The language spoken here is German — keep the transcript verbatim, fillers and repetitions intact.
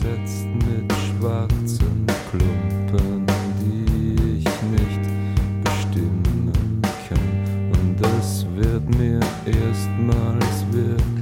besetzt mit schwarzen Klumpen, die ich nicht bestimmen kann. Und es wird mir erstmals wirklich